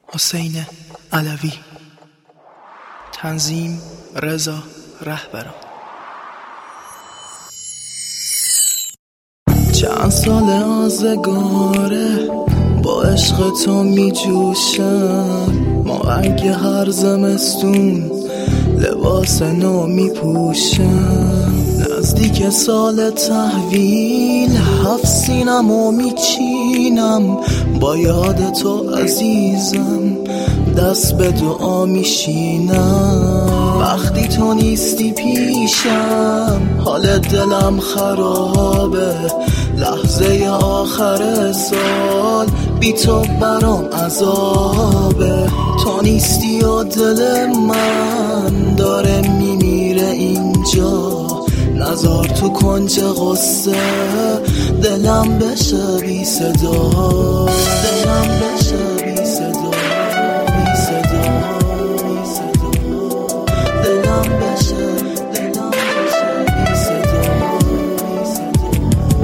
حسین علوی. تنظیم رضا رهبران. چند سال آزگاره با عشق تو می جوشم، ما اگه هر زمستون لباس نو می پوشم. نزدیک سال تحویل 7 سینمو می چینم، با یاد تو عزیزم دست به دعا می شینم. وقتی تو نیستی پیشم حال دلم خرابه، لحظه آخر سال بی تو برام عذابه. تو نیستی و دل من داره میمیره اینجا، نزار تو کنج غصه دلم بشه بی صدا، دلم بشه بی صدا، بی صدا، بی صدا، دلم بشه، دلم بشه بی صدا، بی صدا.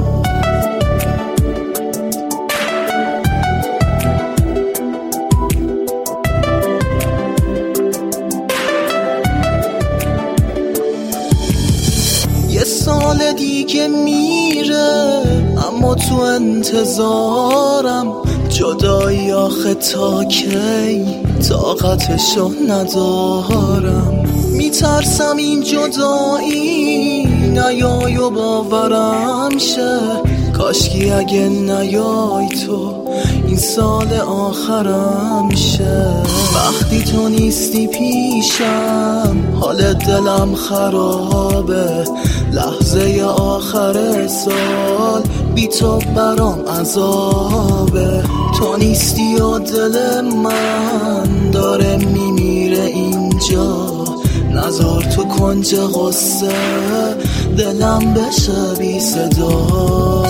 یه سال دیگه میره اما تو انتظارم، جدایی آخه تا کی طاقتشو ندارم. میترسم این جدایی نیای و باورم شه، کاشکی اگه نیای تو این سال آخرم شه. وقتی تو نیستی پیشم حال دلم خرابه، لحظه آخر سال بی تو برام عذابه. تو نیستی و دل من داره میمیره اینجا، نزار تو کنج غصه دلم بشه بی صدا.